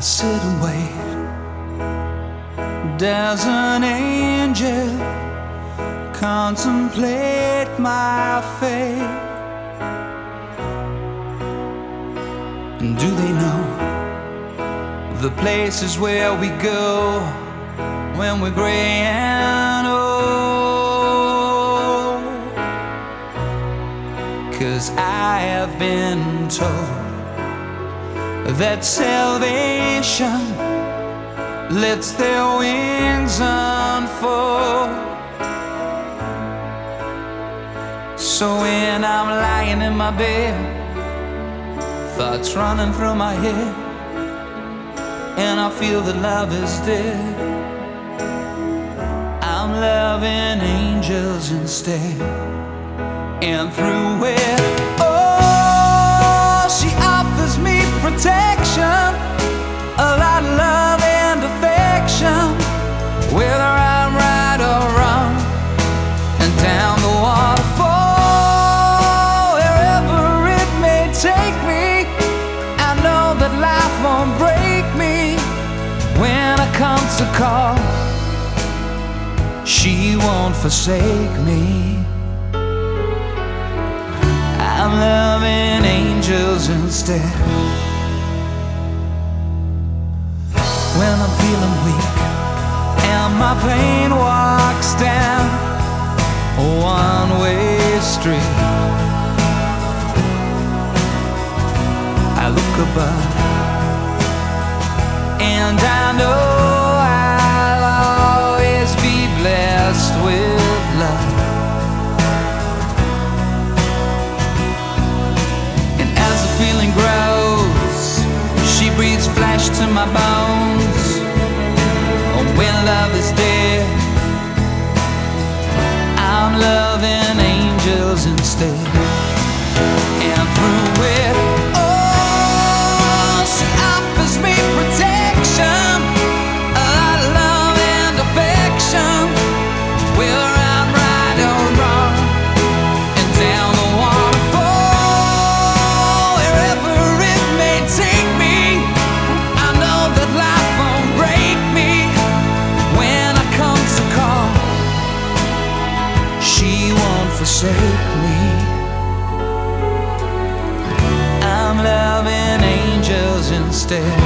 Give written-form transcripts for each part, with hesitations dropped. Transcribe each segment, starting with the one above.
sit and wait. Does an angel contemplate my fate? And do they know the places where we go when we're gray and old? 'Cause I have been told that salvation lets their wings unfold. So when I'm lying in my bed, thoughts running through my head, and I feel that love is dead, I'm loving angels instead. And through it, oh, she offers me protection, a lot of love and affection, whether I'm right or wrong. And down the waterfall, wherever it may take me, I know that life won't break me. When I come to call, she won't forsake me. I'm loving angels instead. When I'm feeling weak and my pain walks down a one-way street, I look above and I know I'll always be blessed with love. And as the feeling grows, she breathes flesh to my bones. Oh, when love is dead, I'm loving angels instead. And through it, oh, she offers me protection, a lot of love and affection, whether I'm right or wrong. And down the waterfall, wherever it may take me, I know that life won't break me. When I come to call, she won't forsake me. I'm loving angels instead.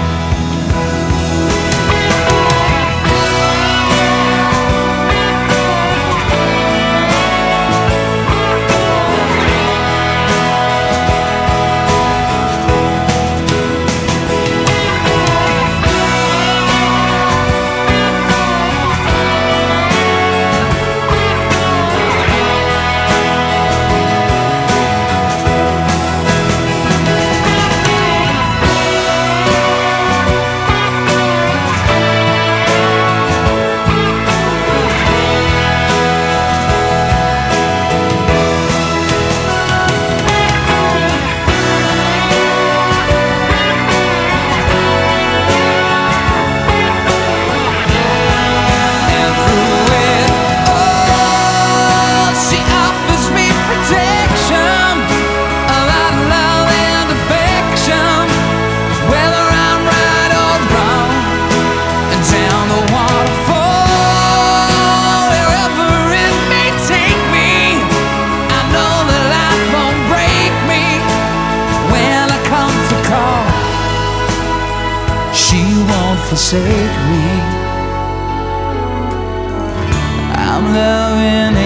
Forsake me. I'm loving